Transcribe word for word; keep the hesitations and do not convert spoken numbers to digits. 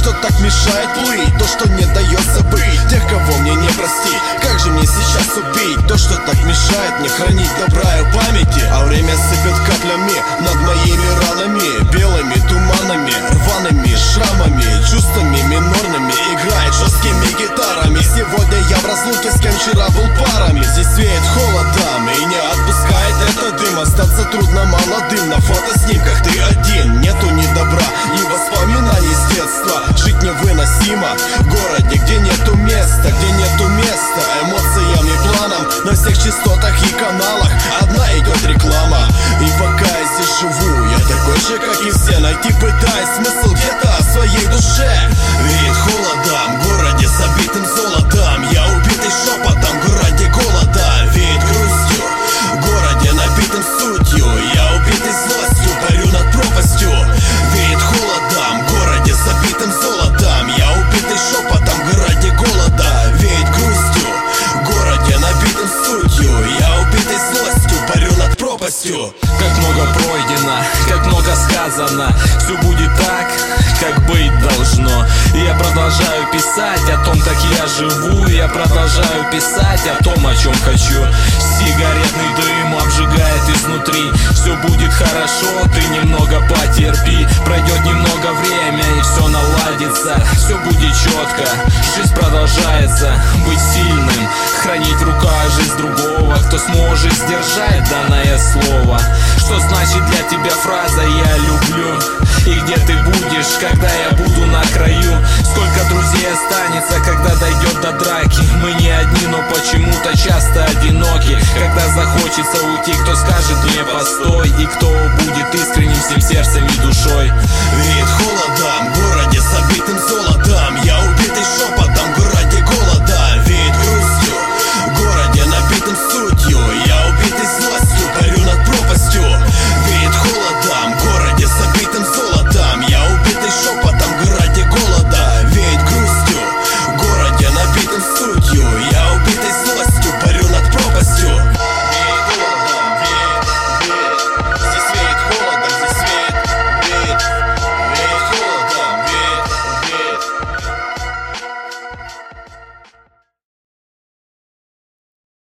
что так мешает плыть, то, что не дает забыть тех, кого мне не простить. Как же мне сейчас убить то, что так мешает мне хранить добра и памяти? А время сыпет каплями над моими ранами, белыми туманами, рваными шрамами, чувствами минорными, играет жесткими гитарами. Сегодня я в разлуке с кем вчера был парами. Здесь веет холодом и не отпускает этот дым. Остаться трудно молодым, на фотоснимках ты один. Нету ни добра, ни воспоминаний с детства. Жить невыносимо в городе, где нету места, где нету места эмоциям и планам. На всех частотах и каналах одна идет реклама. И пока я здесь живу, я такой же, как и все. Найти пытаюсь смысл где-то в своей душе. Веет холодом в городе, забитым золотом. Я убитый шепотом в городе голода. Веет грустью в городе, набитым сутью. Я убитый злостью, парю над пропастью. Веет холодом в городе, забитым золотом. Я убитый шепотом в городе голода. Веет грустью в городе, набитым сутью. Я убитый злостью, парю над пропастью. Как много пройдено, как много сказано, все будет так, как быть должно. И я продолжаю писать о том, как я живу. Я продолжаю писать о том, о чем хочу. Сигаретный дым обжигает изнутри. Все будет хорошо, ты немного потерпи. Пройдет немного время и все наладится. Все будет четко, жизнь продолжается. Быть сильным, хранить в руках жизнь другого, кто сможет сдержать данное слово. Что значит для тебя фраза «я люблю»? И где ты будешь, когда я буду на краю? Сколько друзей останется, когда дойдет до драки? Мы не одни, но почему-то часто одиноки. Когда захочется уйти, кто скажет мне постой? И кто будет искренним всем сердцем и душой? Веет холодом в городе, забитым золотом.